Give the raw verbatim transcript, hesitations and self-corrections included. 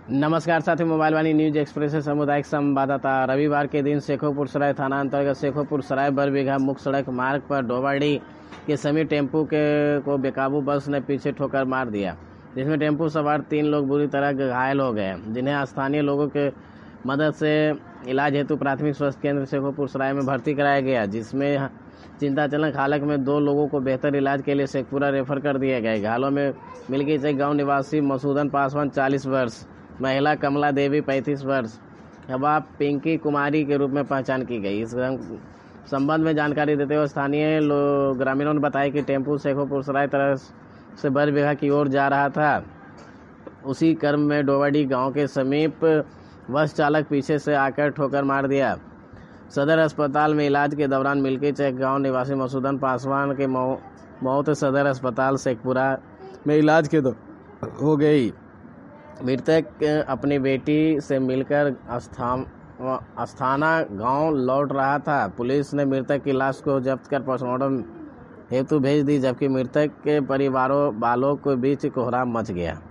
नमस्कार साथी, मोबाइल वाणी news express से सामुदायिक संवाददाता। रविवार के दिन शेखोपुर सराय थाना अंतर्गत शेखोपुर सराय बरबीघा मुख्य सड़क मार्ग पर डोबाड़ी के समीप टेम्पू के को बेकाबू बस ने पीछे ठोकर मार दिया, जिसमें टेम्पू सवार तीन लोग बुरी तरह घायल हो गए, जिन्हें स्थानीय लोगों के मदद से इलाज हेतु प्राथमिक स्वास्थ्य केंद्र शेखोपुर सराय में भर्ती कराया गया, जिसमें चिंताजनक हालत में दो लोगों को बेहतर इलाज के लिए शेखपुरा रेफर कर दिए गए। घायलों में मिलकी चक गाँव निवासी मसूदन पासवान चालीस वर्ष, महिला कमला देवी पैंतीस वर्ष, हवा पिंकी कुमारी के रूप में पहचान की गई। इस संबंध में जानकारी देते हुए स्थानीय लोग ग्रामीणों ने बताया कि टेम्पू शेखोपुर सराय तरफ से बरबीघा की ओर जा रहा था। उसी क्रम में डोबाड़ी गांव के समीप बस चालक पीछे से आकर ठोकर मार दिया। सदर अस्पताल में इलाज के दौरान मिलकी चक गांव निवासी मसूदन पासवान के मौत सदर अस्पताल शेखपुरा में इलाज के दो हो गई। मृतक अपनी बेटी से मिलकर अस्थाना गांव लौट रहा था। पुलिस ने मृतक की लाश को जब्त कर पोस्टमार्टम हेतु भेज दी, जबकि मृतक के परिवारों वालों के बीच कोहराम मच गया।